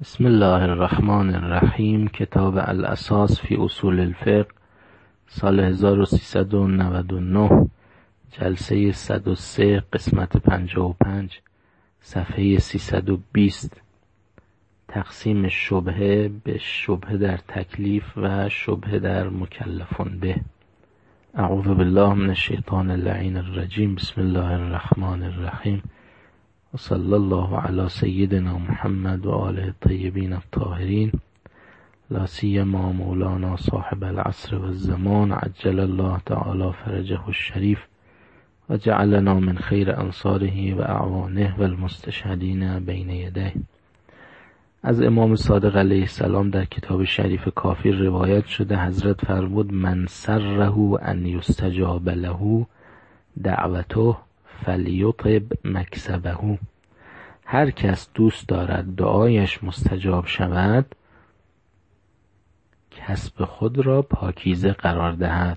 بسم الله الرحمن الرحیم. کتاب الاساس فی اصول الفقه، سال 1399، جلسه 103، قسمت 55، صفحه 320. تقسیم شبهه به شبهه در تکلیف و شبهه در مکلفون به. اعوذ بالله من الشیطان اللعین الرجیم. بسم الله الرحمن الرحیم و صلی الله علی سیدنا محمد و آله الطیبین الطاهرین، لا سیما مولانا صاحب العصر و الزمان عجل الله تعالی فرجه الشریف و جعلنا من خیر انصاره و اعوانه و المستشهدین بین یدیه. از امام صادق علیه السلام در کتاب شریف کافی روایت شده حضرت فرمود: من سره ان یستجاب له دعوته فلیطب مکسبه. هر کس دوست دارد دعایش مستجاب شود، کسب خود را پاکیزه قرار دهد.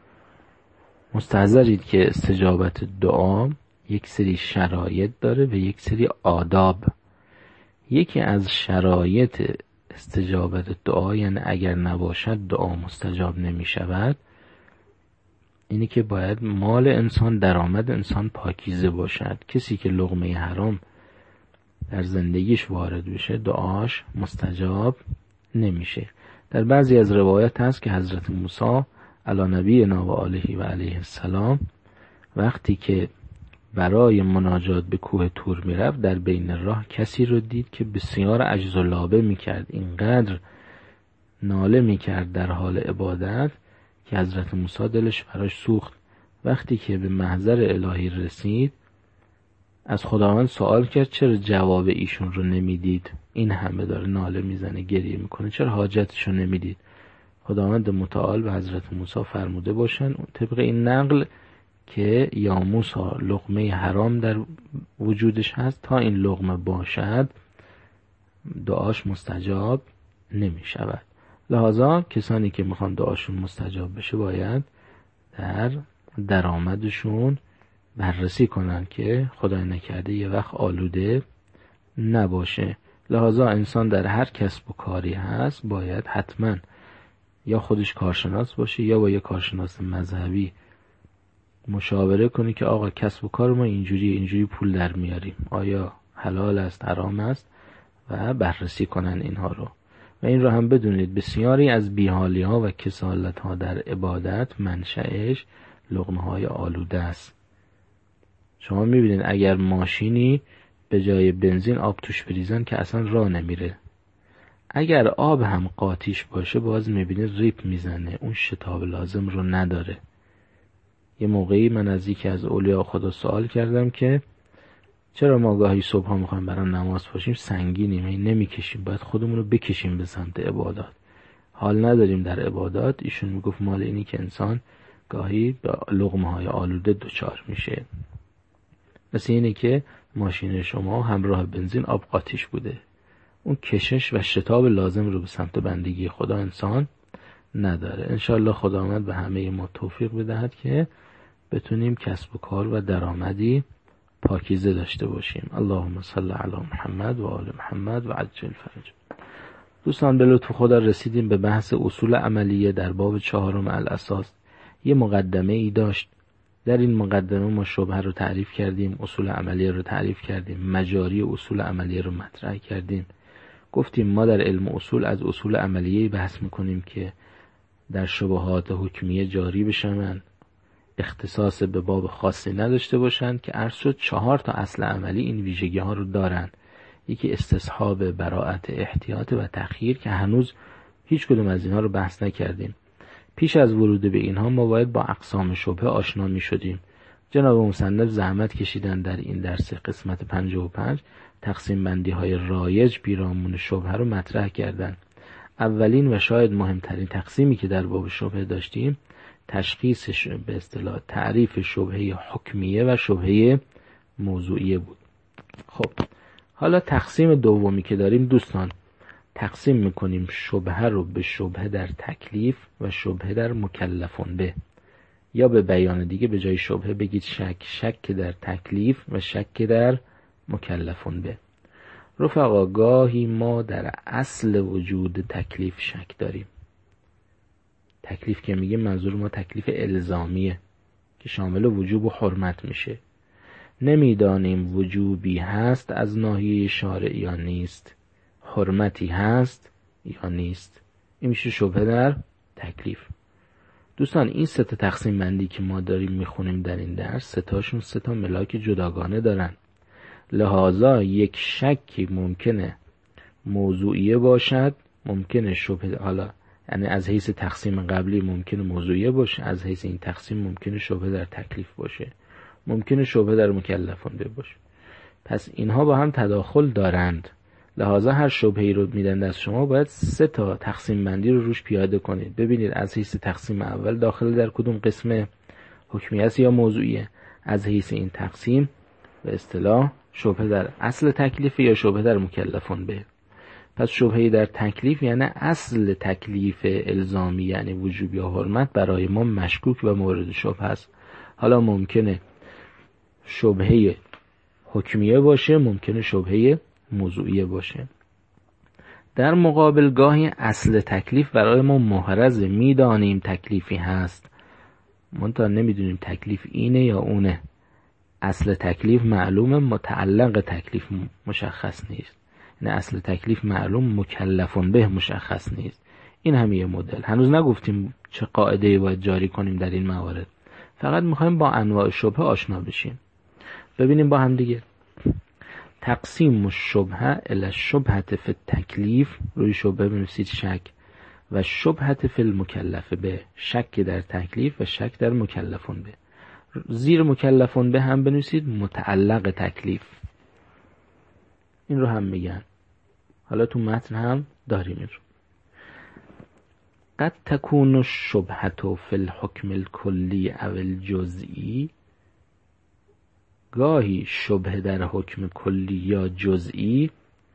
مستحضرید که استجابت دعا یک سری شرایط داره و یک سری آداب. یکی از شرایط استجابت دعا، یعنی اگر نباشد دعا مستجاب نمی شود، اینی که باید مال انسان، درآمد انسان پاکیزه باشد. کسی که لقمه حرام در زندگیش وارد بشه دعاش مستجاب نمیشه. در بعضی از روایت هست که حضرت موسی علی نبینا و آله و علیه السلام وقتی که برای مناجات به کوه طور میرفت، در بین راه کسی رو دید که بسیار عجز و لابه میکرد، اینقدر ناله میکرد در حال عبادت که حضرت موسی دلش براش سوخت. وقتی که به محضر الهی رسید، از خداوند سوال کرد چرا جواب ایشون رو نمیدید؟ این همه داره ناله میزنه، گریه میکنه، چرا حاجتش رو نمیدید؟ خداوند متعال به حضرت موسی فرموده باشن طبق این نقل که یا موسی لقمه حرام در وجودش هست، تا این لقمه باشد دعاش مستجاب نمی شود. لذا کسانی که میخوان دعاشون مستجاب بشه باید در درآمدشون بررسی کنن که خدای نکرده یه وقت آلوده نباشه. لذا انسان در هر کسب و کاری هست باید حتما یا خودش کارشناس باشه یا با یه کارشناس مذهبی مشاوره کنی که آقا کسب و کار ما اینجوری پول در میاریم، آیا حلال است، حرام است، و بررسی کنن اینها رو. و این رو هم بدونید بسیاری از بیحالی ها و کسالت ها در عبادت منشأش لقمه های آلوده است. شما میبینید اگر ماشینی به جای بنزین آب توش بریزن که اصلا راه نمیره، اگر آب هم قاطیش باشه باز میبینید ریپ میزنه، اون شتاب لازم رو نداره. یه موقعی من از یکی از اولیاء خدا سوال کردم که چرا ما گاهی صبح ها میخوایم برای نماز پاشیم سنگینیم، این نمیکشیم، باید خودمون رو بکشیم به سمت عبادات، حال نداریم در عبادات. ایشون میگفت مال اینی که انسان گاهی به لقمه های آلوده دچار میشه. مثل اینه که ماشین شما همراه بنزین آب قاطیش بوده، اون کشش و شتاب لازم رو به سمت بندگی خدا انسان نداره. انشاءالله خداوند به همه ما توفیق بدهد که بتونیم کسب و کار و درآمدی پاکیزه داشته باشیم. اللهم صل علی محمد و آل محمد و عجل فرج. دوستان به لطف خدا رسیدیم به بحث اصول عملیه در باب 4 الاساس. یه مقدمه ای داشت. در این مقدمه ما شبهه رو تعریف کردیم، اصول عملیه رو تعریف کردیم، مجاری اصول عملیه رو مطرح کردیم. گفتیم ما در علم اصول از اصول عملیه بحث میکنیم که در شبهات حکمیه جاری بشن، اختصاص به باب خاصی نداشته باشند، که عرض شد 4 تا اصل عملی این ویژگی ها رو دارن. یکی استصحاب، براءت، احتیاط و تخییر که هنوز هیچ کدوم از اینها رو بحث نکردیم. پیش از ورود به اینها ما باید با اقسام شبهه آشنا می شدیم. جناب مصنف زحمت کشیدن در این درس قسمت 55 تقسیم بندی های رایج پیرامون شبهه رو مطرح کردن. اولین و شاید مهمترین تقسیمی که در باب شبهه داشتیم تشخیص به اصطلاح تعریف شبهه حکمیه و شبهه موضوعیه بود. خب حالا تقسیم دومی که داریم دوستان، تقسیم میکنیم شبهه رو به شبهه در تکلیف و شبهه در مکلفون به، یا به بیان دیگه به جای شبهه بگید شک در تکلیف و شک در مکلفون به. رفقا گاهی ما در اصل وجود تکلیف شک داریم. تکلیف که میگه منظور ما تکلیف الزامیه که شامل وجوب و حرمت میشه. نمیدانیم وجوبی هست از ناحیه شارع یا نیست، حرمتی هست یا نیست. این میشه شبهه در تکلیف. دوستان این سه تا تقسیم بندی که ما داریم میخونیم در این درس، سه تاشون سه تا ملاک جداگانه دارن. لذا یک شکی ممکنه موضوعیه باشد، ممکنه شبهه، حالا یعنی از حیث تقسیم قبلی ممکنه موضوعیه باشه، از حیث این تقسیم ممکنه شبهه در تکلیف باشه، ممکنه شبهه در مکلفان باشه. پس اینها با هم تداخل دارند. لذا هر شبهه‌ای رو میدن از شما باید سه تا تقسیم بندی رو روش پیاده کنید. ببینید از حیث تقسیم اول داخل در کدوم قسم حکمی است یا موضوعیه. از حیث این تقسیم به اصطلاح شبهه در اصل تکلیف یا شبهه در مکلفان به. پس شبهه در تکلیف یعنی اصل تکلیف الزامی یعنی وجوب یا حرمت برای ما مشکوک و مورد شبهه است. حالا ممکنه شبهه حکمیه باشه، ممکنه شبهه موضوعیه باشه. در مقابل گاهی اصل تکلیف برای ما محرزه، میدانیم تکلیفی هست منتها نمیدونیم تکلیف اینه یا اونه. اصل تکلیف معلومه، متعلق تکلیف مشخص نیست. نه اصل تکلیف معلوم، مکلفون به مشخص نیست. این هم یه مدل. هنوز نگفتیم چه قاعده‌ای باید جاری کنیم در این موارد، فقط میخوایم با انواع شبهه آشنا بشیم. ببینیم با هم دیگه. تقسیم الشبهه الی الشبهه فی التکلیف، روی شبهه بنویسید شک، و شبهه فی المکلف به، شک در تکلیف و شک در مکلفون به. زیر مکلفون به هم بنویسید متعلق تکلیف. این رو هم میگن، حالا تو متن هم داریم این رو. قد تکون الشبهه فی الحکم الکلی او الجزئی، گاهی شبهه در حکم کلی یا جزئی،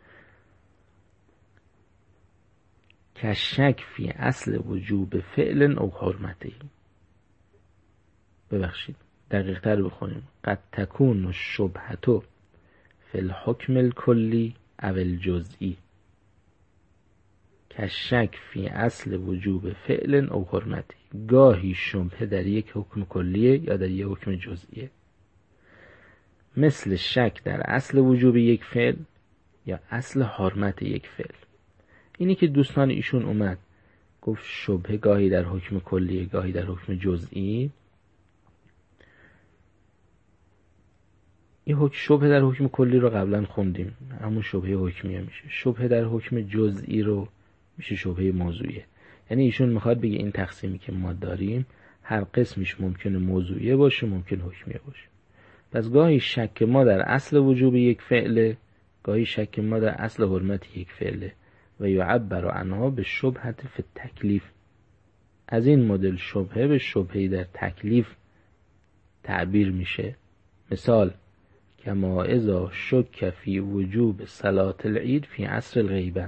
که شک فی اصل وجوب فعل او حرمتی. ببخشید دقیق تر بخونیم. قد تکون الشبهه فی الحکم الکلی او الجزئی، که شک فی اصل وجوب فعل او حرمتی. گاهی شبهه در یک حکم کلیه یا در یک حکم جزئیه، مثل شک در اصل وجوب یک فعل یا اصل حرمت یک فعل. اینی که دوستان ایشون اومد گفت شبهه گاهی در حکم کلیه گاهی در حکم جزئی. این شبهه در حکم کلی رو قبلا خوندیم، همون شبهه حکمیه میشه. شبهه در حکم جزئی رو میشه شبهه موضوعیه. یعنی ایشون میخواد بگه این تقسیمی که ما داریم هر قسمش ممکنه موضوعیه باشه، ممکن حکمیه باشه. پس گاهی شک ما در اصل وجوب یک فعله، گاهی شک ما در اصل حرمت یک فعله، و یعبر عنها به شبهه فی التکلیف. از این مدل شبهه به شبهه در تکلیف تعبیر میشه. مثال کما اذا شک فی وجوب صلاة العید فی عصر الغیبه،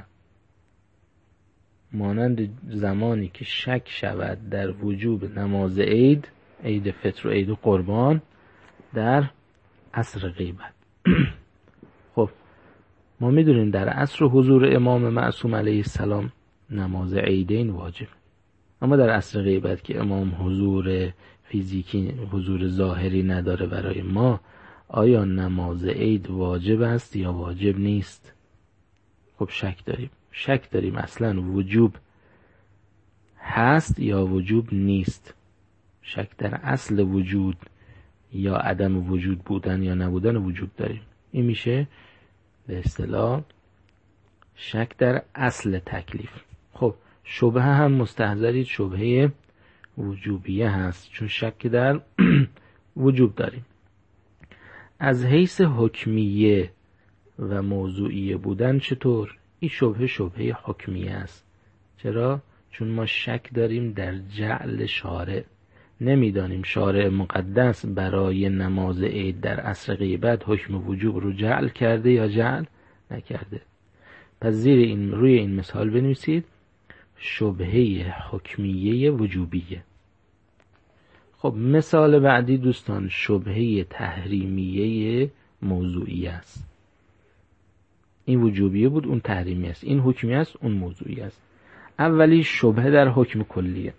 مانند زمانی که شک شود در وجوب نماز عید، عید فطر و عید قربان، در عصر غیبت. خب ما میدونیم در عصر حضور امام معصوم علیه السلام نماز عیدین واجب، اما در عصر غیبت که امام حضور فیزیکی، حضور ظاهری نداره برای ما، آیا نماز عید واجب است یا واجب نیست؟ خب شک داریم اصلا وجوب هست یا وجوب نیست. شک در اصل وجود یا عدم وجود بودن یا نبودن وجوب داریم. این میشه به اصطلاح شک در اصل تکلیف. خب شبهه هم مستحضرید شبهه وجوبیه هست، چون شک در وجوب داریم. از حیث حکمیه و موضوعیه بودن چطور؟ این شبهه حکمیه است. چرا؟ چون ما شک داریم در جعل شارع. نمیدانیم شارع مقدس برای نماز عید در عصر غیبت حکم وجوب رو جعل کرده یا جعل نکرده. پس روی این مثال بنویسید شبهه حکمیه وجوبیه. خب مثال بعدی دوستان شبهه تحریمیه موضوعی است. این وجوبیه بود، اون تحریمی است. این حکمی است، اون موضوعی است. اولی شبهه در حکم کلیه.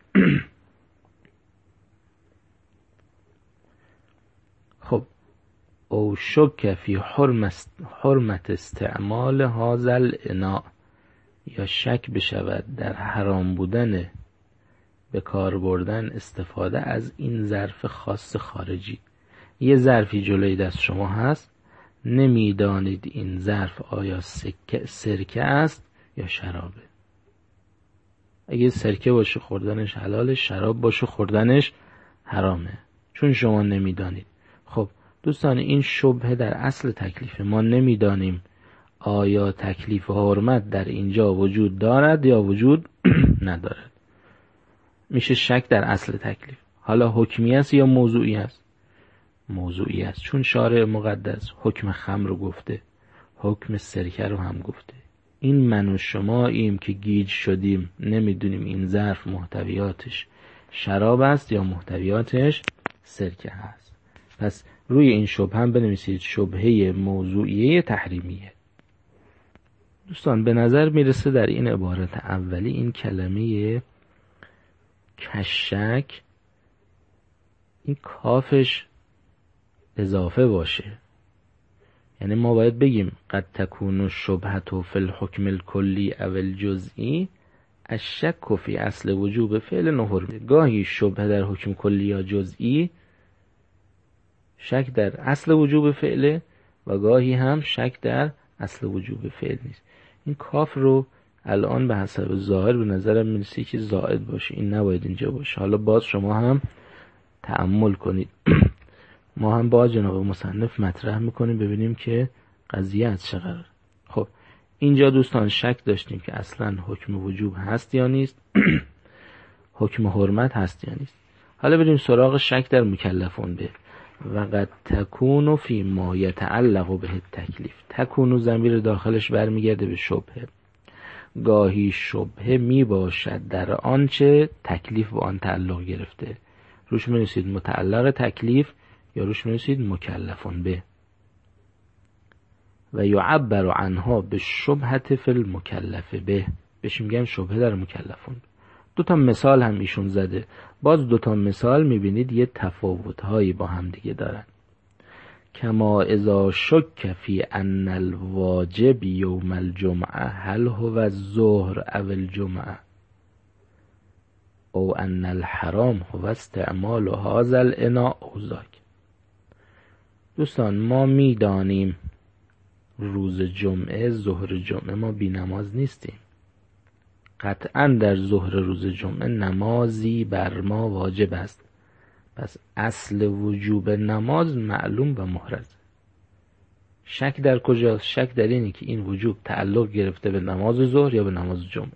خب او شک فی حرمت استعمال هذا الاناء، یا شک بشود در حرام بودن به کار بردن استفاده از این ظرف خاص خارجی. یه ظرفی جلوی دست شما هست، نمیدانید این ظرف آیا سرکه است یا شرابه. اگه سرکه باشه خوردنش حلاله، شراب باشه خوردنش حرامه، چون شما نمیدانید. خب دوستان، این شبهه در اصل تکلیف. ما نمیدانیم آیا تکلیف حرمت در اینجا وجود دارد یا وجود ندارد. میشه شک در اصل تکلیف. حالا حکمی است یا موضوعی است؟ موضوعی است، چون شارع مقدس حکم خمر رو گفته، حکم سرکه رو هم گفته. این من و شما ایم که گیج شدیم، نمیدونیم این ظرف محتویاتش شراب است یا محتویاتش سرکه هست. پس روی این شبهه هم بنویسید شبهه موضوعیه تحریمیه. دوستان به نظر میرسه در این عبارت اولی این کلمه کشک، این کافش اضافه باشه. یعنی ما باید بگیم قد تکون الشبهة فی الحکم الکلی او الجزئی الشک فی اصل وجوب فعل نهر. گاهی شبهه در حکم کلی یا جزئی شک در اصل وجوب فعله و گاهی هم شک در اصل وجوب فعل نیست. این کاف رو الان به حسب ظاهر به نظرم میرسه که زائد باشه، این نباید اینجا باشه. حالا باز شما هم تأمل کنید. ما هم با جناب مصنف مطرح میکنیم ببینیم که قضیه از چه قرار. خب اینجا دوستان شک داشتیم که اصلا حکم وجوب هست یا نیست، حکم حرمت هست یا نیست. حالا بریم سراغ شک در مکلفون به. و قد تکون فی ما یتعلق به تکلیف. تکون ضمیر داخلش برمیگرده به شبهه. گاهی شبهه می باشد در آنچه تکلیف به آن تعلق گرفته. روش می‌نویسید متعلق تکلیف یا روش می‌نویسید مکلفون به. و یعبر عنها به شبهت فی المکلف به، بهش میگن شبهه در مکلفون. دو تا مثال هم ایشون زده. باز دو تا مثال میبینید یه تفاوت‌هایی با هم دیگه دارن. کما اذا شک فی ان الواجب یوم الجمعه هل هو الظهر او الجمعه او ان الحرام هو استعمال هذا الاناء او ذاک. دوستان ما میدانیم روز جمعه، ظهر جمعه ما بی نماز نیستیم. قطعا در ظهر روز جمعه نمازی بر ما واجب است. پس اصل وجوب نماز معلوم و محرز. شک در کجاست؟ شک در اینه که این وجوب تعلق گرفته به نماز ظهر یا به نماز جمعه.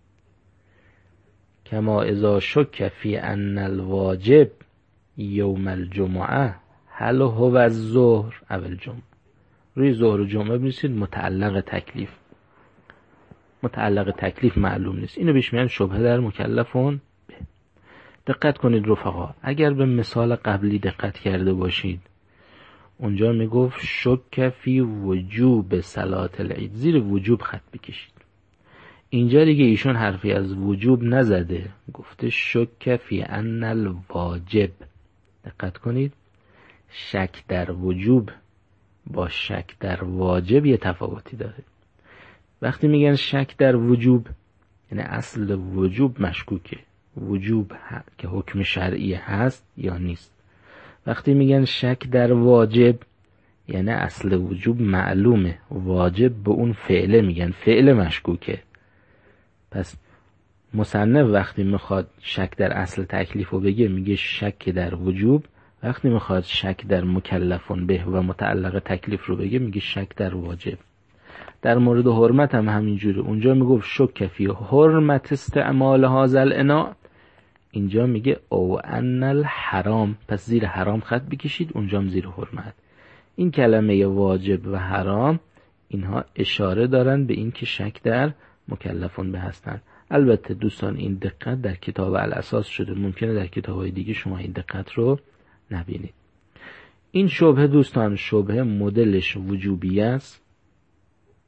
کما اذا شک فی ان الواجب یوم الجمعه هل هو الظهر او الجمعه. روی ظهر و جمعه بنویسید متعلق تکلیف. متعلق تکلیف معلوم نیست. اینو بهش میگن شبهه در مکلفون به. دقت کنید رفقا، اگر به مثال قبلی دقت کرده باشید اونجا میگفت شک فی وجوب صلات العید، زیر وجوب خط بکشید. اینجا دیگه ایشون حرفی از وجوب نزده، گفته شک فی ان الواجب. دقت کنید، شک در وجوب با شک در واجب یه تفاوتی داره. وقتی میگن شک در وجوب یعنی اصل وجوب مشکوکه، وجوب که حکم شرعی هست یا نیست. وقتی میگن شک در واجب یعنی اصل وجوب معلومه، واجب به اون فعله میگن فعل مشکوکه. پس مصنف وقتی میخواد شک در اصل تکلیف رو بگه میگه شک در وجوب، وقتی میخواد شک در مکلفون به و متعلق تکلیف رو بگه میگه شک در واجب. در مورد حرمت هم همینجوره. اونجا میگفت شک فی حرمت استعمال هذا الاناء، اینجا میگه او ان الحرام. پس زیر حرام خط بکشید، اونجا هم زیر حرمت. این کلمه واجب و حرام اینها اشاره دارن به این که شک در مکلفون به هستن. البته دوستان این دقت در کتاب الاساس شده، ممکنه در کتاب‌های دیگه شما این دقت رو نبینید. این شبهه دوستان شبهه مدلش وجوبی است،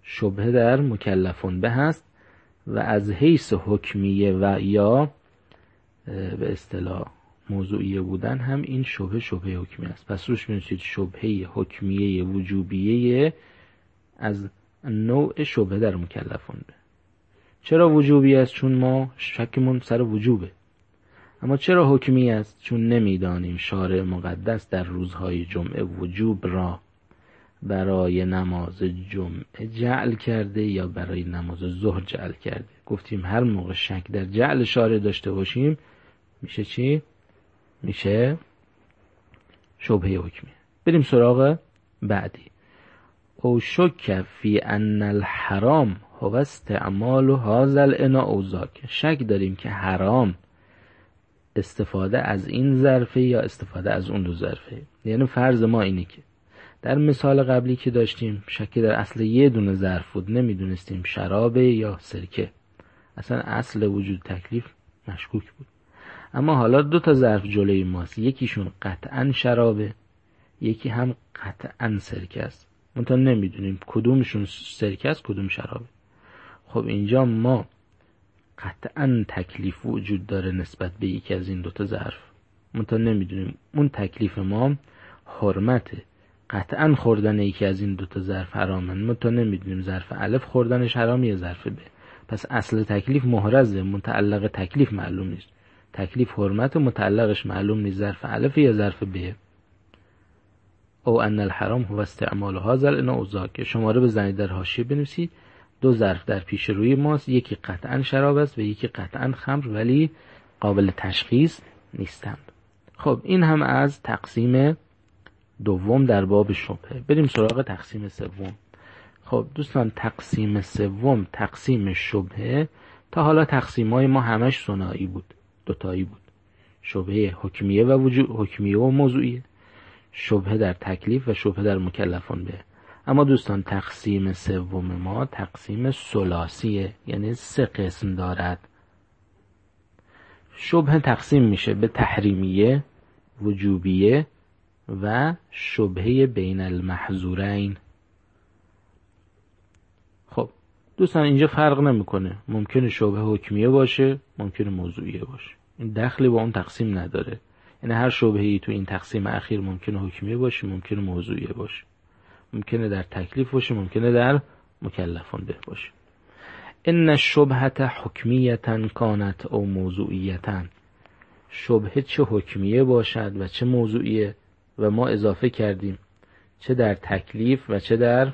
شبهه در مکلفون به هست و از حیث حکمیه و یا به اصطلاح موضوعیه بودن هم این شبهه حکمیه است. پس روش بنویسید شبهه حکمیه وجوبیه از نوع شبهه در مکلفون به. چرا وجوبی است؟ چون ما شکمون سر وجوبه. اما چرا حکمی است؟ چون نمیدانیم شارع مقدس در روزهای جمعه وجوب را برای نماز جمعه جعل کرده یا برای نماز ظهر جعل کرده. گفتیم هر موقع شک در جعل شارع داشته باشیم میشه چی؟ میشه شبهه حکمی. بریم سراغ بعدی. او شک فی ان الحرام هو استعمال هذا الاناء او ذاک. شک داریم که حرام استفاده از این ظرفه یا استفاده از اون دو ظرفه. یعنی فرض ما اینه که در مثال قبلی که داشتیم شک در اصل یه دونه ظرف بود، نمیدونستیم شرابه یا سرکه، اصلا اصل وجود تکلیف مشکوک بود. اما حالا دو تا ظرف جلوی ماست، یکیشون قطعا شرابه، یکی هم قطعا سرکه است، منتها نمیدونیم کدومشون سرکه است کدوم شرابه. خب اینجا ما قطعا تکلیف وجود داره نسبت به یکی از این دوتا ظرف، منتها نمیدونیم اون تکلیف ما حرمته. قطعا خوردن یکی از این دوتا ظرف حرامن، منتها نمیدونیم ظرف الف خوردنش حرام یا ظرف ب. پس اصل تکلیف محرزه، متعلق تکلیف معلوم نیست. تکلیف حرمت، متعلقش معلوم نیست ظرف الف یا ظرف ب. او ان الحرام هو استعمال هذا الاناء او ذاک. شماره بزنید در حاشیه بنویسید دو ظرف در پیش روی ماست، یکی قطعا شراب است و یکی قطعا خمر، ولی قابل تشخیص نیستند. خب این هم از تقسیم دوم در باب شبهه. بریم سراغ تقسیم سوم. خب دوستان تقسیم سوم، تقسیم شبهه، تا حالا تقسیم‌های ما همش ثنایی بود، دوتایی بود. شبهه حکمیه و حکمیه و موضوعیه، شبهه در تکلیف و شبهه در مکلفان به. اما دوستان تقسیم سوم ما تقسیم ثلاثیه، یعنی 3 قسم دارد. شبهه تقسیم میشه به تحریمیه، وجوبیه و شبهه بین المحظورین. خب دوستان اینجا فرق نمیکنه، ممکنه شبهه حکمیه باشه، ممکنه موضوعیه باشه، این دخلی با اون تقسیم نداره. یعنی هر شبهه‌ای تو این تقسیم اخیر ممکنه حکمیه باشه، ممکنه موضوعیه باشه، ممکنه در تکلیف باشه، ممکنه در مکلفان به باشه. ان الشبهه حکمیه کانت او موضوعیه. شبهه چه حکمیه باشد و چه موضوعیه، و ما اضافه کردیم چه در تکلیف و چه در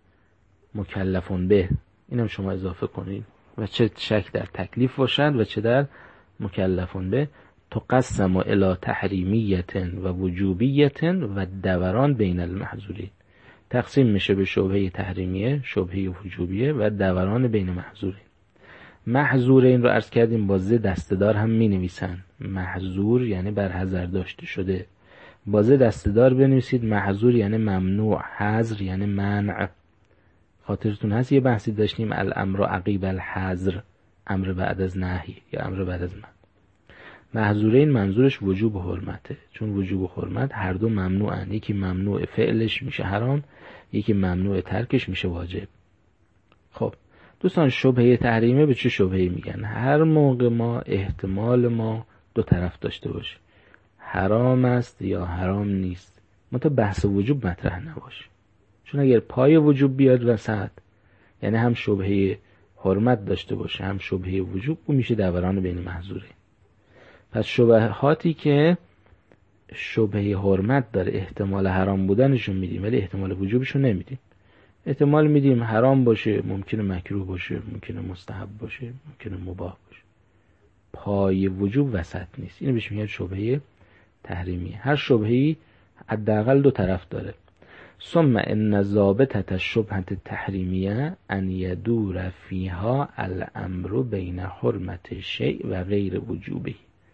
مکلفون به، اینم شما اضافه کنید، و چه شک در تکلیف باشد و چه در مکلفون به. تقسم الی تحریمیه و وجوبیه و دوران بین المحظورین. تقسیم میشه به شبهه تحریمیه، شبهه وجوبیه و دوران بین محظورین. محظورین رو عرض کردیم با ز دسته‌دار هم می نویسن. محظور یعنی بر حذر داشته شده، با ز دسته‌دار بنویسید. محظور یعنی ممنوع، حظر یعنی منع. خاطرتون هست یه بحثی داشتیم الامر عقیب الحظر، امر بعد از نهی یا امر بعد از منع. محظورین منظورش وجوب و حرمته، چون وجوب و حرمت هر دو ممنوعن، یکی ممنوع فعلش میشه حرام، یکی ممنوع ترکش میشه واجب. خب دوستان شبهه تحریمه به چه شبهه‌ای میگن؟ هر موقع ما احتمال ما دو طرف داشته باشه، حرام است یا حرام نیست، منتها بحث وجوب مطرح نباشه. چون اگر پای وجوب بیاد وسط، یعنی هم شبهه حرمت داشته باشه هم شبهه وجوب، اون میشه دوران بین محظورین. پس شبهاتی که شبهه حرمت داره احتمال حرام بودنشون میدیم ولی احتمال وجوبشون نمیدیم. احتمال میدیم حرام باشه، ممکنه مکروه باشه، ممکنه مستحب باشه، ممکنه مباح باشه، پای وجوب وسط نیست. اینو بهش میگن شبهه تحریمیه. هر شبهه‌ای حداقل دو طرف داره. ثم ان ضابطه الشبهه التحریمیه ان يدور فيها الامر بین حرمت شیء و غیر وجوبه.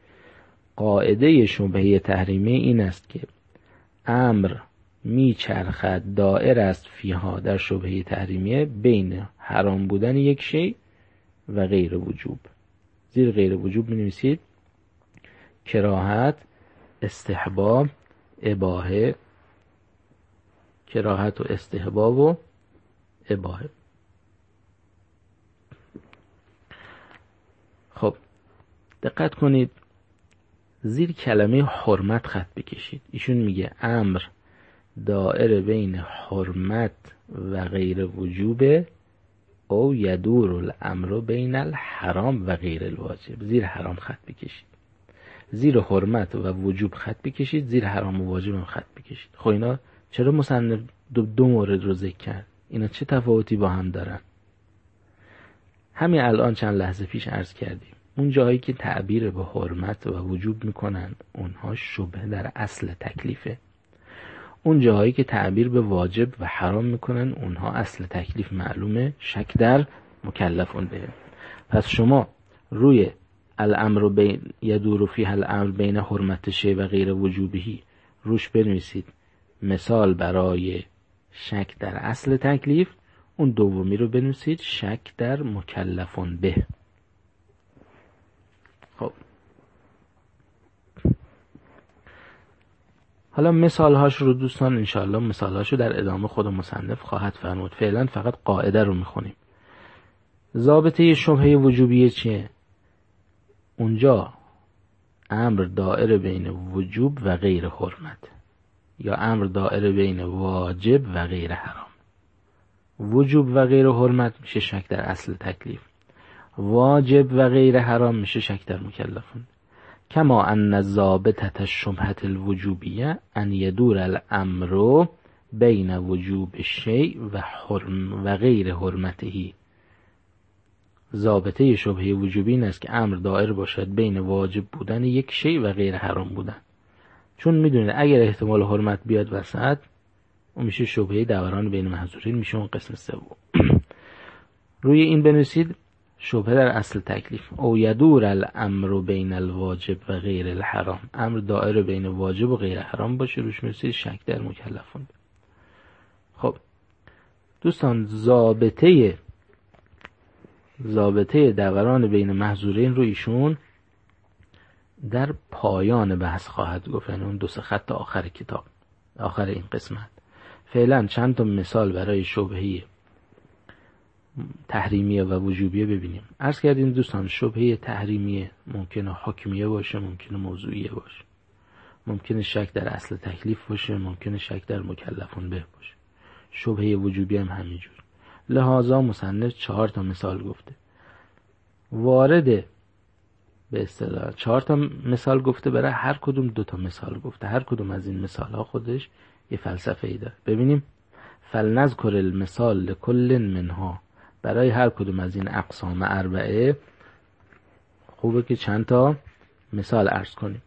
قاعده شبهه تحریمیه این است که امر میچرخد، دائر است فیها در شبهه تحریمیه، بین حرام بودن یک شیء و غیر وجوب. زیر غیر وجوب می‌نویسید کراهت، استحباب، اباحه. کراهت و استحباب و اباحه. دقت کنید زیر کلمه حرمت خط بکشید. ایشون میگه امر دائر بین حرمت و غیر وجوب او یدور الامر بین الحرام و غیر الواجب. زیر حرام خط بکشید، زیر حرمت و وجوب خط بکشید، زیر حرام و واجب هم خط بکشید. خب اینا چرا مصنف دو مورد رو ذکر کرد؟ اینا چه تفاوتی با هم دارن؟ همین الان چند لحظه پیش عرض کردیم اون جایی که تعبیر به حرمت و وجوب میکنن اونها شبه در اصل تکلیفه. اون جاهایی که تعبیر به واجب و حرام میکنن اونها اصل تکلیف معلومه، شک در مکلفون به. پس شما روی الامر بین یدور فیه الامر بین حرمت شی و غیر وجوبی روش بنویسید مثال برای شک در اصل تکلیف، اون دومی رو بنویسید شک در مکلفون به. خب حالا مثالهاش رو دوستان انشاءالله مثالهاش رو در ادامه خود مصنف خواهد فرمود. فعلا فقط قاعده رو میخونیم. ضابطه شبهه وجوبیه چیه؟ اونجا امر دائر بین وجوب و غیر حرمت یا امر دائر بین واجب و غیر حرام. وجوب و غیر حرمت میشه شک در اصل تکلیف، واجب و غیر حرام میشه شک در مکلفون. کما ان ضابطه الشبهه الوجوبیه ان یدور الامر بین وجوب الشیء و غیر حرمته. ضابطه شبهه وجوبی این است که امر دائر باشد بین واجب بودن یک شیء و غیر حرام بودن. چون میدونید اگر احتمال حرمت بیاد وسط اون میشه شبهه دوران بین محظورین، میشه اون قسم سوم. روی این بنویسید شبهه در اصل تکلیف او یدور الامر بین الواجب و غیر الحرام. امر دائر بین واجب و غیر حرام باشه، روش میرسید شک در مکلفون. خب دوستان ضابطه دوران بین محظورین رو ایشون در پایان بحث خواهد گفت، یعنی اون 2 خط آخر کتاب، آخر این قسمت. فعلا چند تا مثال برای شبهه تحریمیه و وجوبیه ببینیم. عرض کردیم دوستان شبهه تحریمیه ممکنه حکمیه باشه، ممکنه موضوعیه باشه، ممکنه شک در اصل تکلیف باشه، ممکنه شک در مکلفون به باشه. شبهه وجوبی هم همینجور. لذا مصنف 4 تا مثال گفته. وارد به اصطلاح 4 تا مثال گفته، برای هر کدوم 2 تا مثال گفته. هر کدوم از این مثال ها خودش یه فلسفه ای داره. ببینیم فلنذکر المثال لکل منها. برای هر کدوم از این اقسام 4 خوبه که چند تا مثال عرض کنیم.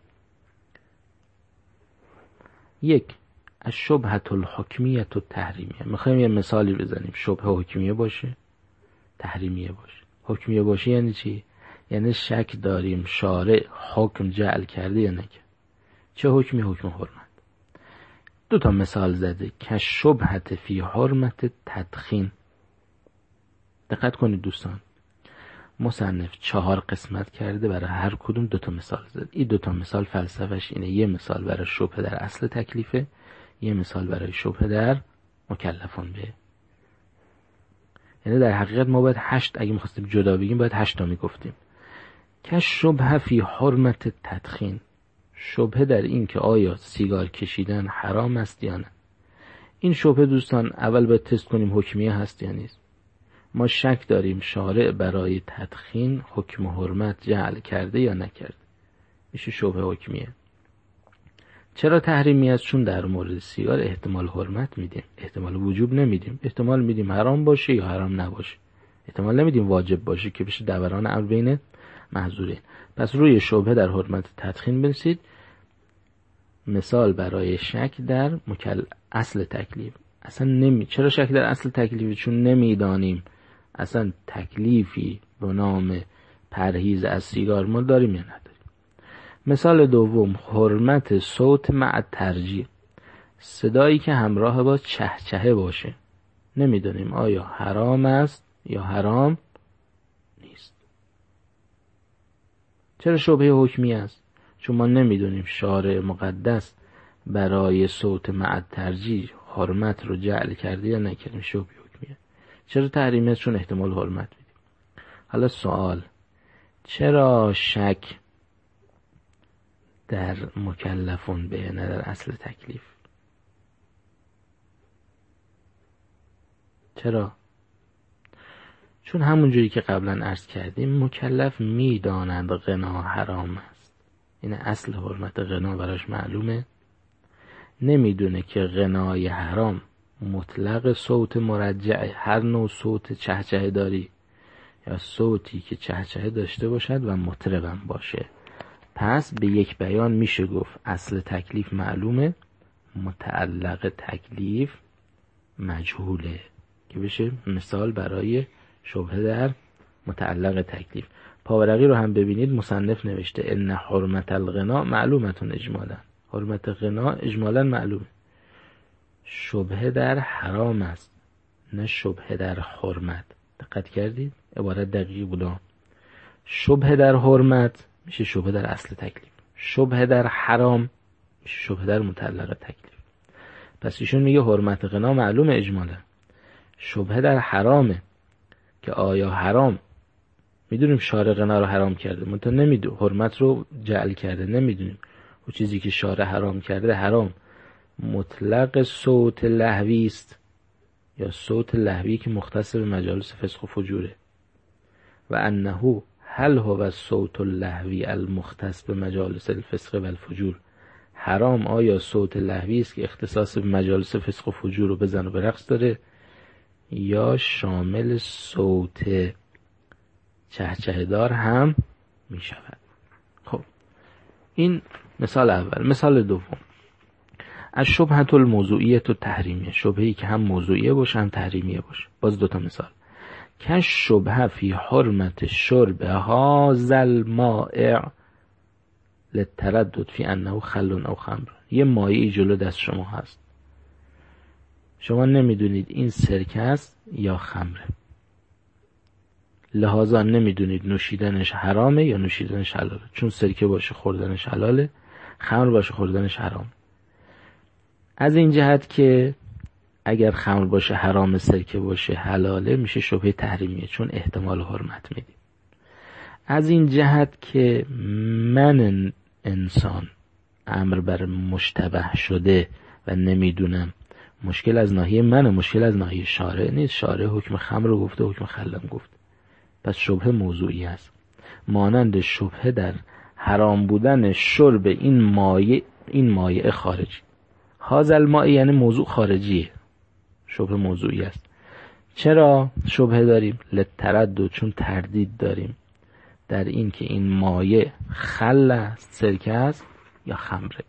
1 الشبهة الحکمیه التحریمیه. میخوایم یه مثالی بزنیم شبهه حکمیه باشه، تحریمیه باشه. حکمیه باشه یعنی چی؟ یعنی شک داریم شارع حکم جعل کرده یا نکرد. چه حکمی؟ حکم حرمت. 2 تا مثال زده که شبهت فی حرمت تدخین. دقت کنید دوستان، مصنف 4 قسمت کرده، برای هر کدوم 2 تا مثال زده. این 2 تا مثال فلسفهش اینه: یه مثال برای شبهه در اصل تکلیفه، یه مثال برای شبهه در مکلفون به. یعنی در حقیقت ما باید 8، اگه می‌خواستیم جدا بگیم باید 8 تا میگفتیم. که شبهه فی حرمت تدخین، شبهه در این که آیا سیگار کشیدن حرام است یا نه. این شبهه دوستان اول باید تست کنیم حکمیه هست یا نیست. ما شک داریم شارع برای تدخین حکم حرمت جعل کرده یا نکرده، میشه شبهه حکمیه. چرا تحریمی است؟ چون در مورد سیگار احتمال حرمت میدیم، احتمال وجوب نمیدیم. احتمال میدیم حرام باشه یا حرام نباشه، احتمال نمیدیم واجب باشه که بشه دوران امر بین محظورین. پس روی شبهه در حرمت تدخین بنویسید مثال برای شک در اصل تکلیف. اصلا چرا شک در اصل تکلیف؟ چون نمیدانیم اصلا تکلیفی به نام پرهیز از سیگار ما داریم یا نداریم. مثال دوم حرمت صوت مع ترجیح، صدایی که همراه با چهچهه باشه. نمیدونیم آیا حرام است یا حرام نیست. چرا شبهه حکمی است؟ چون ما نمیدونیم شارع مقدس برای صوت مع ترجیح حرمت رو جعل کرده یا نکرده، شبهه حکمیه. چرا تحریمی است؟ چون احتمال حرمت میدیم. حالا سوال: چرا شک در مکلفون به، نه در اصل تکلیف. چرا؟ چون همون جوری که قبلا عرض کردیم مکلف میداند غنا حرام است، این اصل حرمت غنا براش معلومه، نمیدونه که غنای حرام مطلق صوت مرجع، هر نوع صوت چهچه داری یا صوتی که چهچه داشته باشد و مطربم باشه. پس به یک بیان میشه گفت اصل تکلیف معلومه، متعلق تکلیف مجهوله، که بشه مثال برای شبهه در متعلق تکلیف. پاورقی رو هم ببینید مصنف نوشته ان حرمت الغنا معلومتون اجمالا، حرمت غنا اجمالا معلومه، شبهه در حرام است نه شبهه در حرمت. دقت کردید؟ عبارت دقیق بودا. شبهه در حرمت میشه شبهه در اصل تکلیف، شبهه در حرام میشه شبهه در متعلق تکلیف. پس ایشون میگه حرمت غنا معلومه اجمالا، شبهه در حرامه که آیا حرام، میدونیم شارع غنا رو حرام کرده منتها نمیدونیم حرمت رو جعل کرده، نمیدونیم اون چیزی که شارع حرام کرده حرام مطلق صوت لهوی است یا صوت لهوی که مختص به مجالس فسق و فجوره، و انه هل هو الصوت اللهوی المختص به مجالس الفسق و الفجور، حرام آیا صوت لهوی است که اختصاص به مجالس فسق و فجور رو بزن و برقص داره، یا شامل صوت چهچه دار هم می شود. خب این مثال اول. مثال دوم، از شبهت الموضوعیت و تحریمیه، شبهه‌ای که هم موضوعیه باشه هم تحریمیه باشه. باز دوتا مثال. که شبهه فی حرمت شرب هذا المائع للتردد فی انه خل او خمر، یه مایعی جلو دست شما هست، شما نمیدونید این سرکه است یا خمره، لحاظا نمیدونید نوشیدنش حرامه یا نوشیدنش حلاله، چون سرکه باشه خوردنش حلاله، خمر باشه خوردنش حرام. از این جهت که اگر خمر باشه حرام، سرکه باشه حلاله، میشه شبهه تحریمیه چون احتمال حرمت میدیم. از این جهت که من انسان امر بر مشتبه شده و نمیدونم، مشکل از ناحیه منه، مشکل از ناحیه شارع نیست، شارع حکم خمر رو گفته، حکم خلم گفت، پس شبهه موضوعی است. مانند شبهه در حرام بودن شرب این مایع خارجی، هذا المائع یعنی موضوع خارجیه، شبهه موضوعی است. چرا شبهه داریم؟ للتردد، چون تردید داریم در این که این مایع خل است، سرکه است یا خمره.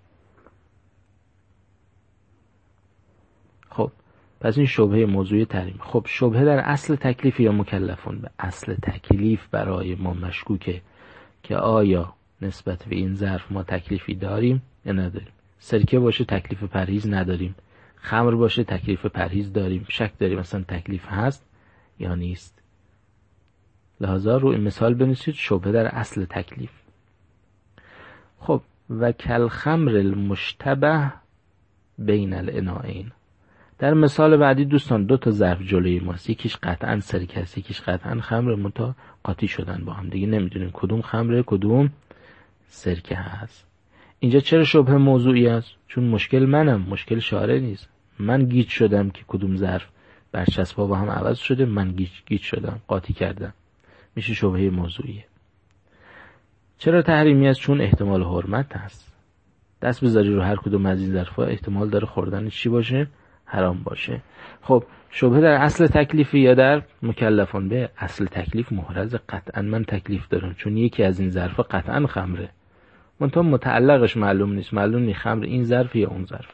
خب پس این شبهه موضوعی تحریم. خب شبهه در اصل تکلیف یا مکلفون به اصل تکلیف برای ما مشکوکه که آیا نسبت به این ظرف ما تکلیفی داریم یا نداریم. سرکه باشه تکلیف پرهیز نداریم، خمر باشه تکلیف پرهیز داریم، شک داریم مثلا تکلیف هست یا نیست. لحاظا رو این مثال بنویسید شبهه در اصل تکلیف. خب و کل خمر المشتبه بین الانائین، در مثال بعدی دوستان دو تا ظرف جلوی ماست، یکیش قطعا سرکه است یکیش قطعا خمره، منتها قاطی شدن با هم دیگه، نمیدونیم کدوم خمره کدوم سرکه هست. اینجا چرا شبهه موضوعی است؟ چون مشکل منم، مشکل شارع نیست. من گیج شدم که کدوم ظرف برچسب‌ها با هم عوض شده، من گیج شدم، قاطی کردم، میشه شبهه موضوعیه. چرا تحریمی است؟ چون احتمال حرمت هست، دست بذاری رو هر کدوم از این ظرف‌ها احتمال داره خوردن چی باشه؟ حرام باشه. خب شبهه در اصل تکلیفی یا در مکلفان به اصل تکلیف محرز، قطعا من تکلیف دارم چون یکی از این ظرف‌ها قطعا خمره، منتها متعلقش معلوم نیست، معلوم نیست خمر این ظرف یا اون ظرف.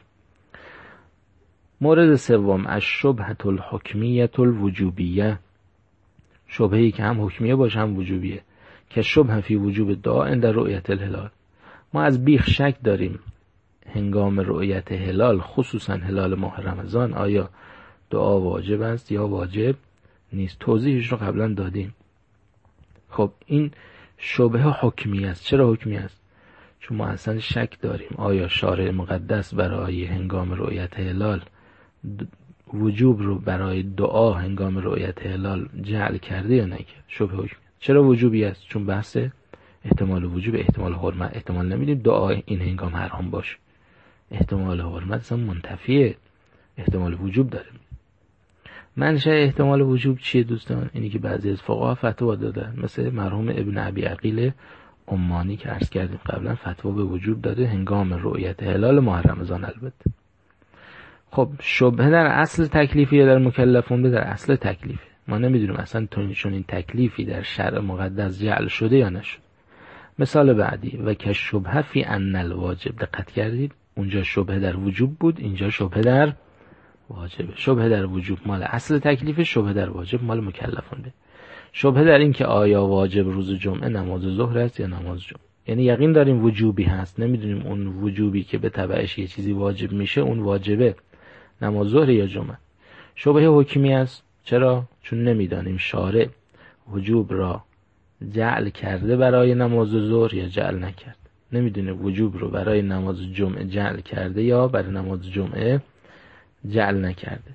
مورد سوم از شبهه الحکمیه الوجوبیه، شبهه‌ای که هم حکمیه باشه هم وجوبیه، که شبهه فی وجوب دعا عند رؤیت الهلال. ما از بیخ شک داریم هنگام رؤیت هلال، خصوصا هلال ماه رمضان، آیا دعا واجب است یا واجب نیست. توضیحش رو قبلا دادیم. خب این شبهه حکمی است. چرا حکمی است؟ چون ما اصلا شک داریم آیا شارع مقدس برای هنگام رؤیت هلال وجوب رو برای دعا هنگام رؤیت هلال جعل کرده یا نکرد. شبهه حکمی. چرا وجوبی است؟ چون بحث احتمال وجوب، احتمال حرمت، احتمال نمیدیم دعا این هنگام حرام باشه. احتمال حرمت اصلا منتفیه، احتمال وجوب داره. منشأ احتمال وجوب چیه دوستان؟ اینی که بعضی از فقها فتوا دادن، مثل مرحوم ابن ابی عقیل عمانی که عرض کردیم قبلا، فتوا به وجوب داده هنگام رؤیت هلال ماه رمضان. البته خب شبهه در اصل تکلیفی یا در مکلفون؟ به در اصل تکلیفی. ما نمیدونیم اصلا چون این تکلیفی در شرع مقدس جعل شده یا نشد. مثال بعدی و که شبهه فی ان الواجب، دقت کردید اونجا شبهه در وجوب بود، اینجا شبهه در واجبه. شبهه در وجوب مال اصل تکلیف، شبهه در واجب مال مکلفون به. شبهه در این که آیا واجب روز جمعه نماز ظهر است یا نماز جمعه، یعنی یقین داریم وجوبی هست، نمیدونیم اون وجوبی که به تبعش یه چیزی واجب میشه اون واجبه نماز ظهر یا جمعه. شبهه حکمی است. چرا؟ چون نمیدانیم شارع وجوب را جعل کرده برای نماز ظهر یا جعل نکرده. نمیدونه وجوب رو برای نماز جمعه جعل کرده یا برای نماز جمعه جعل نکرده.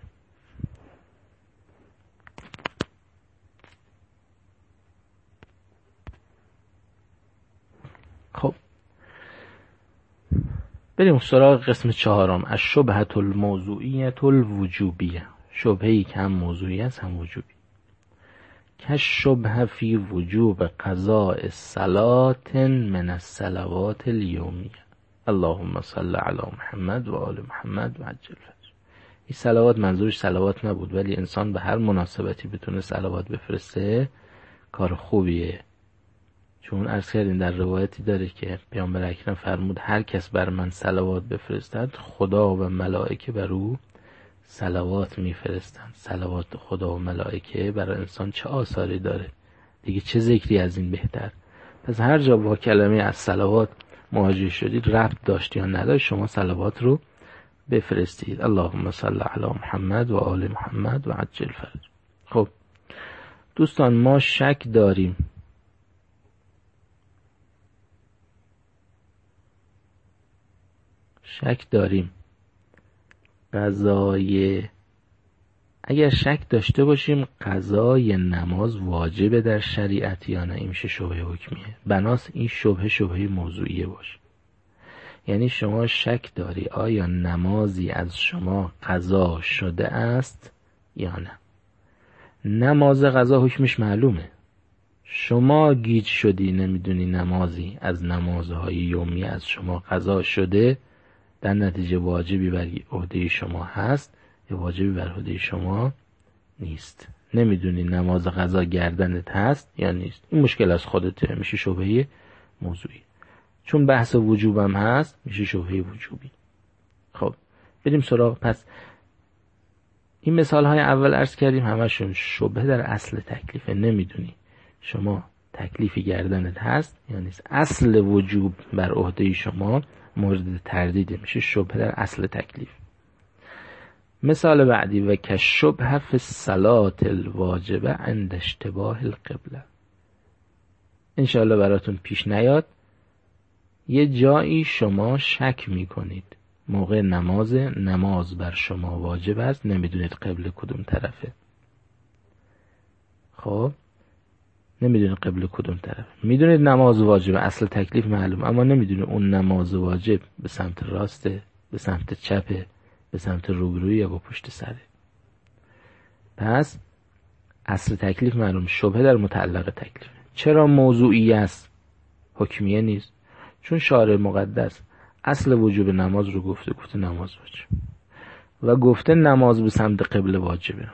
خب بریم سراغ قسم چهارم، الشبهة الموضوعیة الوجوبیه. شبهه‌ای که هم موضوعی است هم وجوبی. که شبهه فی وجوب قضاء صلاة من الصلوات الیومیه. اللهم صل علی محمد و آل محمد و عجل فرج. این صلوات منظورش صلوات نبود، ولی انسان به هر مناسبتی بتونه صلوات بفرسته کار خوبیه. چون عرض کردیم در روایتی داره که پیامبر اکرم فرمود هر کس بر من صلوات بفرستد خدا و ملائکه بر او صلوات میفرستند. صلوات خدا و ملائکه برای انسان چه آثاری داره دیگه، چه ذکری از این بهتر. پس هر جا با کلمه از صلوات مواجه شدید، ربط داشت یا نداشت، شما صلوات رو بفرستید. اللهم صل علی محمد و آل محمد و عجل فرج. خب دوستان ما شک داریم قضای، اگر شک داشته باشیم قضای نماز واجبه در شریعت یا نه، این میشه شبهه حکمیه. بناس این شبهه موضوعیه باشه. یعنی شما شک داری آیا نمازی از شما قضا شده است یا نه. نماز قضا حکمش معلومه. شما گیج شدی نمیدونی نمازی از نمازهای یومی از قضا قضا شده، در نتیجه واجبی بر عهده شما هست یا واجبی بر عهده شما نیست. نمیدونی نماز قضا گردنت هست یا نیست. این مشکل از خودته، میشه شبهه موضوعی. چون بحث وجوبم هست میشه شبهه وجوبی. خب بریم سراغ. پس این مثال های اول عرض کردیم همشون شبهه در اصل تکلیفه. نمیدونی شما تکلیفی گردنت هست یا نیست. اصل وجوب بر عهده شما مورد تردیده، میشه شبهه در اصل تکلیف. مثال بعدی و که شبهه فی الصلاة الواجبه عند اشتباه القبله. انشاءالله براتون پیش نیاد یه جایی شما شک میکنید موقع نماز بر شما واجب است، نمیدونید قبله کدوم طرفه. خب نمیدونید قبله کدوم طرف، میدونید نماز واجب اصل تکلیف معلوم، اما نمیدونید اون نماز واجب به سمت راسته، به سمت چپه، به سمت روبروی یا با پشت سره. پس اصل تکلیف معلوم، شبهه در متعلق تکلیف. چرا موضوعی است حکمیه نیست؟ چون شارع مقدس اصل وجوب نماز رو گفته نماز واجب و گفته نماز به سمت قبله واجبه.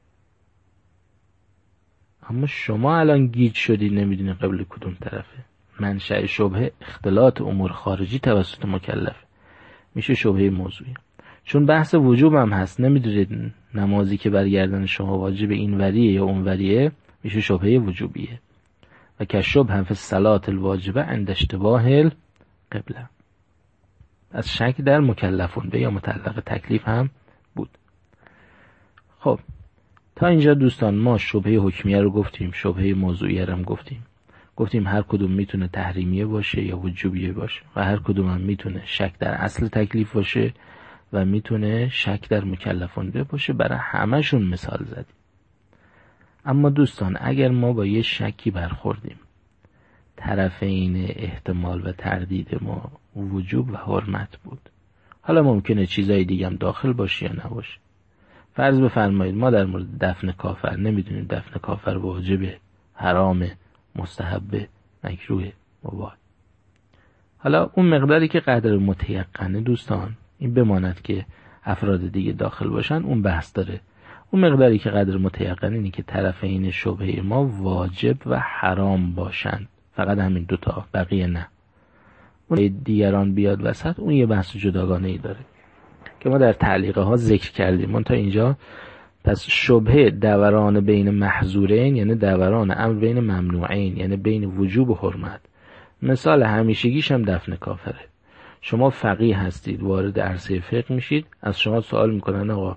اما شما الان گیج شدی نمیدونی قبل کدوم طرفه. منشأ شبهه اختلاط امور خارجی توسط مکلف، میشه شبهه موضوعی. چون بحث وجوب هم هست، نمیدونید نمازی که برگردن شما واجب این وریه یا اون وریه، میشه شبهه وجوبیه. و که شبهه فی الصلاة الواجبه عند اشتباه القبله. از شک در مکلفون به یا متعلق تکلیف هم بود. خب تا اینجا دوستان ما شبهه حکمیه رو گفتیم، شبهه موضوعیه رو هم گفتیم هر کدوم میتونه تحریمیه باشه یا وجوبیه باشه و هر کدوم هم میتونه شک در اصل تکلیف باشه و میتونه شک در مکلفون باشه. برای همشون مثال زدیم. اما دوستان اگر ما با یه شکی برخوردیم، طرفین احتمال و تردید ما وجوب و حرمت بود. حالا ممکنه چیزای دیگه هم داخل باشه یا نباشه. فرض بفرمایید ما در مورد دفن کافر نمیدونیم دفن کافر واجبه، حرامه، مستحبه، مکروه، مباح. حالا اون مقداری که قدر متیقنه دوستان، این بماند که افراد دیگه داخل باشن، اون بحث داره. اون مقداری که قدر متیقنه اینه که طرفین شبهه ما واجب و حرام باشن، فقط همین دوتا، بقیه نه. اون دیگران بیاد وسط، اون یه بحث جداگانه ای داره که ما در تعلیقه ها ذکر کردیم. من تا اینجا پس شبهه دوران بین محظورین، یعنی دوران امر بین ممنوعین، یعنی بین وجوب و حرمت. مثال همیشگیش هم دفن کافره. شما فقیه هستید، وارد عرصه فقه میشید، از شما سوال میکنن آقا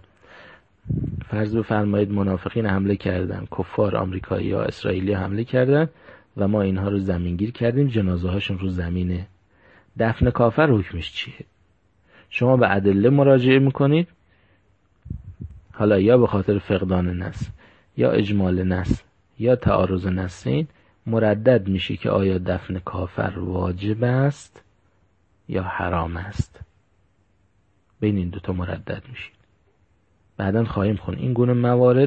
فرض بفرمایید منافقین حمله کردن، کفار آمریکایی یا اسرائیلی حمله کردن و ما اینها رو زمینگیر کردیم، جنازه هاشون رو زمینه. دفن کافر حکمش چیه؟ شما به ادله مراجعه میکنید، حالا یا به خاطر فقدان نص یا اجمال نص یا تعارض نصین، مردد میشه که آیا دفن کافر واجب است یا حرام است. بین این دوتا مردد میشید. بعداً خواهیم خون این گونه موارد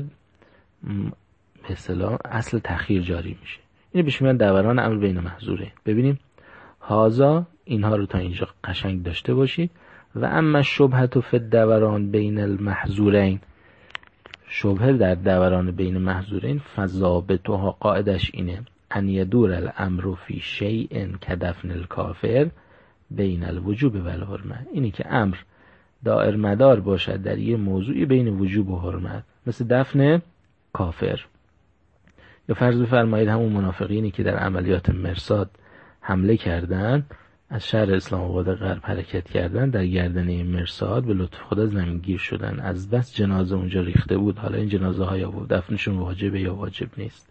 به اصطلاح اصل تأخیر جاری میشه. اینو بهش میگن دوران امر بین محظورین. ببینیم هازا، اینها رو تا اینجا قشنگ داشته باشید. و اما شبهه فی الدوران بین المحظورین، شبهه در دوران بین محظورین، فضابطها، قاعدش اینه ان یدور الامر فی شیء کدفن الکافر بین الوجوب و الحرمه. اینی که امر دائر مدار باشد در یه موضوعی بین وجوب و حرمت، مثل دفن کافر. یا فرض بفرمایید همون منافقینی که در عملیات مرصاد حمله کردن، از شهر اسلام آباد غرب حرکت کردن، در گردنه مرصاد به لطف خدا زمینگیر شدن، از بس جنازه اونجا ریخته بود. حالا این جنازه ها یا دفنشون واجبه یا واجب نیست.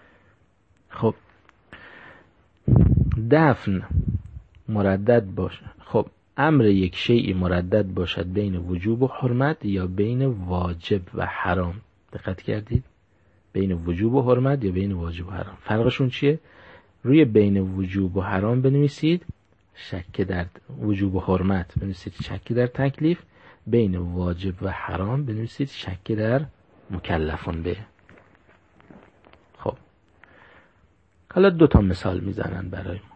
خب دفن مردد باشه. خب امر یک شیئی مردد باشد بین وجوب و حرمت یا بین واجب و حرام. دقت کردید؟ بین وجوب و حرمت یا بین واجب و حرام. فرقشون چیه؟ روی بین وجوب و حرام بنویسید شک در وجوب و حرمت، بنویسید شک در تکلیف. بین واجب و حرام بنویسید شک در مکلفون به. خب حالا دوتا مثال میزنن برای ما.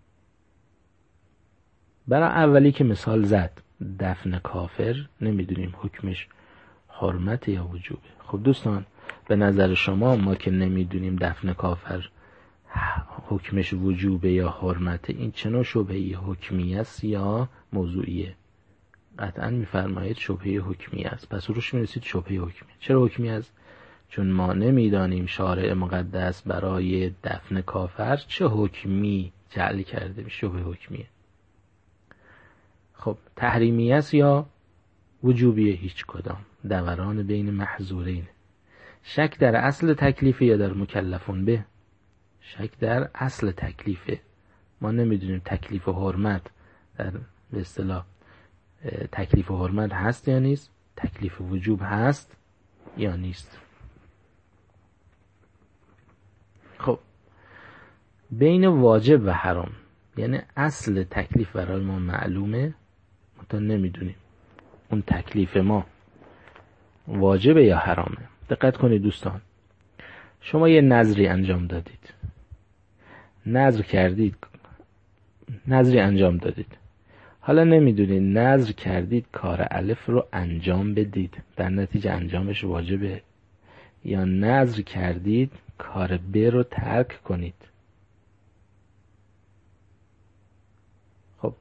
برای اولی که مثال زد، دفن کافر نمیدونیم حکمش حرمت یا وجوبه. خب دوستان به نظر شما، ما که نمیدونیم دفن کافر حکمش وجوبه یا حرمته، این چه نوع شبهه حکمی است یا موضوعیه؟ قطعا میفرمایید شبهه حکمی است. پس روش می‌نویسید شبهه حکمی. چرا حکمی است؟ چون ما نمیدانیم شارع مقدس برای دفن کافر چه حکمی جعل کرده. شبهه حکمیه. خب تحریمی است یا وجوبیه؟ هیچ کدام. دوران بین محظورین. شک در اصل تکلیفه یا در مکلفون به؟ شک در اصل تکلیفه. ما نمیدونیم تکلیف و حرمت در به اصطلاح تکلیف و حرمت هست یا نیست، تکلیف و وجوب هست یا نیست. خب بین واجب و حرام، یعنی اصل تکلیف برای ما معلومه، ما تا نمیدونیم اون تکلیف ما واجبه یا حرامه. دقت کنید دوستان، شما یه نذری انجام دادید، نذر کردید، نذری انجام دادید، حالا نمیدونید نذر کردید کار الف رو انجام بدید، در نتیجه انجامش واجبه، یا نذر کردید کار ب رو ترک کنید. خب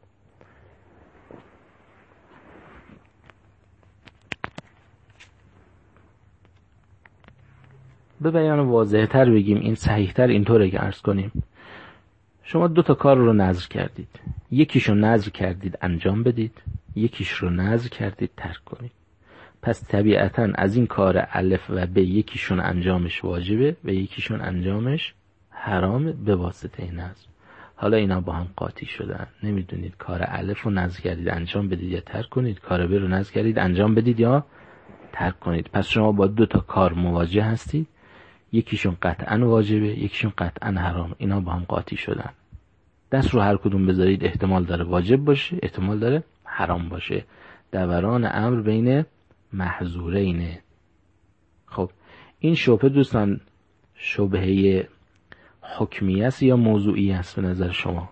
به بیان واضح تر بگیم، این صحیح تر اینطوره که عرض کنیم. شما دو تا کار رو نذر کردید، یکیشو نذر کردید انجام بدید، یکیش رو نذر کردید ترک کنید. پس طبیعتاً از این کار الف و ب یکیشون انجامش واجبه و یکیشون انجامش حرامه به واسطه نذر. حالا اینا با هم قاطی شدن، نمیدونید کار الف رو نذر کردید انجام بدید یا ترک کنید، کار ب رو نذر کردید انجام بدید یا ترک کنید. پس شما با دو تا کار مواجه هستید، یکیشون قطعا واجبه، یکیشون قطعا حرام. اینا با هم قاطی شدن. دست رو هر کدوم بذارید احتمال داره واجب باشه، احتمال داره حرام باشه. دوران امر بین محظورینه. خب این شبهه دوستان شبهه حکمی است یا موضوعی است به نظر شما؟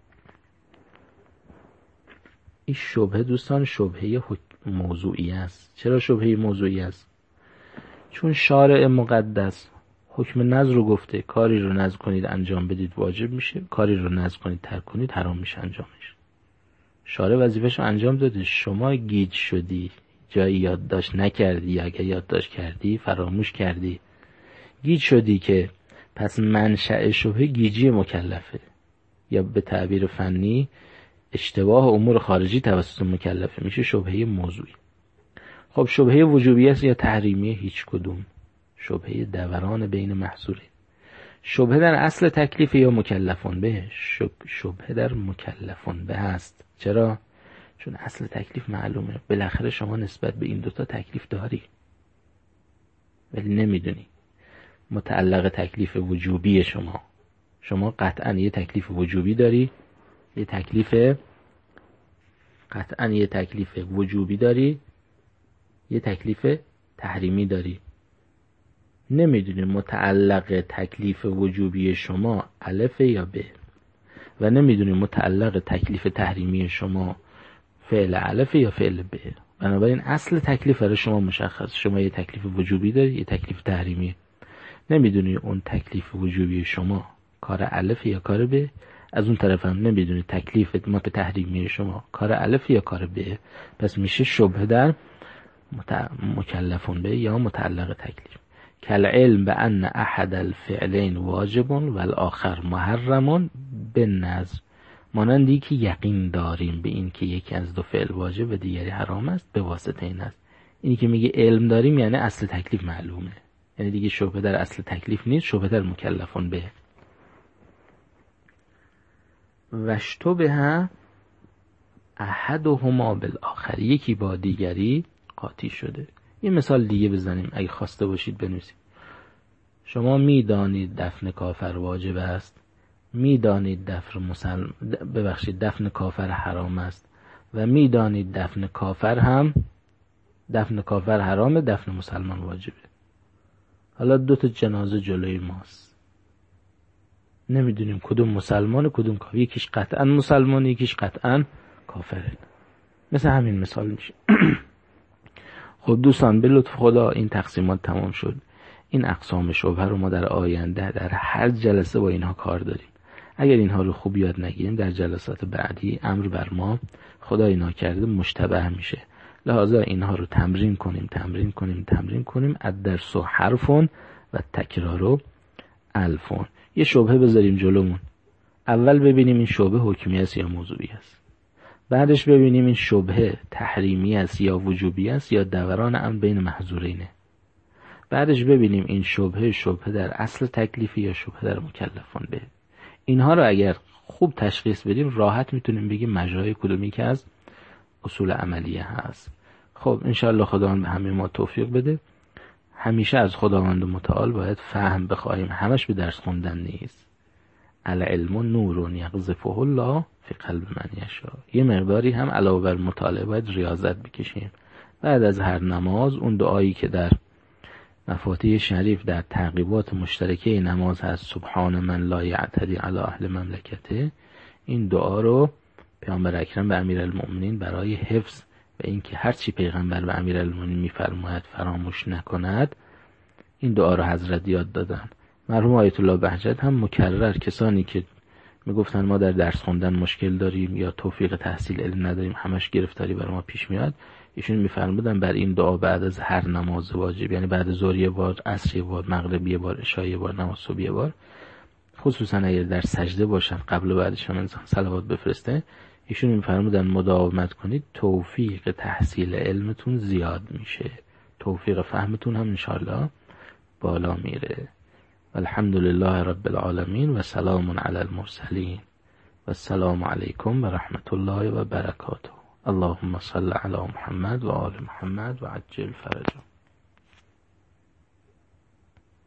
این شبهه دوستان شبهه موضوعی است. چرا شبهه موضوعی است؟ چون شارع مقدس حکم نذر رو گفته، کاری رو نذر کنید انجام بدید واجب میشه، کاری رو نذر کنید ترک کنید حرام میشه انجامش. شارع وظیفه‌شو انجام داده، شما گیج شدی، جایی یادداشت نکردی، یا اگه یادداشت کردی فراموش کردی، گیج شدی که پس منشأ شبهه گیجی مکلفه، یا به تعبیر فنی اشتباه امور خارجی توسط مکلفه، میشه شبهه موضوعی. خب شبهه وجوبی است یا تحریمی؟ هیچ کدوم. شبهه دوران بین محظورین. شبهه در اصل تکلیف یا مکلفون به؟ شبهه در مکلفون به هست. چرا؟ چون اصل تکلیف معلومه، بالاخره شما نسبت به این دوتا تکلیف داری ولی نمیدونی. متعلق تکلیف وجوبی شما قطعا یه تکلیف وجوبی داری، یه تکلیف وجوبی داری، یه تکلیف تحریمی داری. نمیدونی متعلق تکلیف وجوبی شما الف یا ب، و نمیدونی متعلق تکلیف تحریمی شما فعل الف یا فعل ب. بنابراین اصل تکلیف برای شما مشخص. شما یه تکلیف وجوبی داری، یه تکلیف تحریمی. نمیدونی اون تکلیف وجوبی شما کار الف یا کار ب، از اون طرف هم نمیدونی تکلیف تحریمی شما کار الف یا کار ب. پس میشه شبهه در مکلفون به یا متعلق تکلیف. کل علم به ان احد الفعلین واجب و الاخر محرم بالنظر. مانندی که یقین داریم به این که یکی از دو فعل واجب و دیگری حرام است به واسطه این است. اینی که میگه علم داریم یعنی اصل تکلیف معلومه، یعنی دیگه شبهه در اصل تکلیف نیست، شبهه در مکلفون به. واشتبه احدهما بالاخر، یکی با دیگری قاطی شده. یه مثال دیگه بزنیم اگه خواسته باشید بنویسید. شما میدانید دفن کافر واجب است، میدانید دفن کافر حرام است، و میدانید دفن کافر حرامه، دفن مسلمان واجبه. حالا دو تا جنازه جلوی ماست، نمیدونیم کدوم مسلمان کدوم کافر، یکیش قطعا مسلمان یکیش قطعا کافره. مثل همین مثال میشه. خب دوستان به لطف خدا این تقسیمات تمام شد. این اقسام شبهه رو ما در آینده در هر جلسه با اینها کار داریم. اگر اینها رو خوب یاد نگیریم در جلسات بعدی امر بر ما خدای ناکرده مشتبه میشه. لذا اینها رو تمرین کنیم. الدرس حرف و تکرار الف. یه شبهه بذاریم جلومون. اول ببینیم این شبهه حکمی است یا موضوعی است. بعدش ببینیم این شبهه تحریمی است یا وجوبی است یا دوران امر بین محظورینه. بعدش ببینیم این شبهه در اصل تکلیفی یا شبهه در مکلفان به. اینها رو اگر خوب تشخیص بدیم راحت میتونیم بگیم مجرای کدومی که از اصول عملیه هست. خب انشاءالله خداوند به همه ما توفیق بده. همیشه از خداوند متعال باید فهم بخواهیم، همش به درس خوندن نیست. العلم نور یقذفه الله فی قلب من یشاء. یه مقداری هم علاوه بر مطالعه باید ریاضت بکشیم. بعد از هر نماز اون دعایی که در مفاتیح شریف در تعقیبات مشترکه نماز هست، سبحان من لا یعتدی علی اهل مملکته، این دعا رو پیامبر اکرم به امیرالمؤمنین برای حفظ و اینکه هر چی پیغمبر به امیرالمؤمنین میفرماید فراموش نکند، این دعا رو حضرت یاد دادن. مرحوم آیت الله بهجت هم مکرر کسانی که میگفتن ما در درس خوندن مشکل داریم یا توفیق تحصیل علم نداریم، همش گرفتاری برای ما پیش میاد، ایشون میفرمودن بر این دعا بعد از هر نماز واجب، یعنی بعد ظهر یه بار، عصر یه بار، مغرب یه بار، عشاء یه بار، نماز صبح یه بار، خصوصا اگر در سجده باشن قبل و بعدش هم انسان صلوات بفرسته، ایشون میفرمودن مداومت کنید توفیق تحصیل علمتون زیاد میشه، توفیق فهمتون هم انشاءالله بالا میره. الحمدلله رب العالمین و سلام علی المرسلین و السلام علیکم و رحمت الله و برکاته. اللهم صل علی محمد و آل محمد و عجل فرجهم.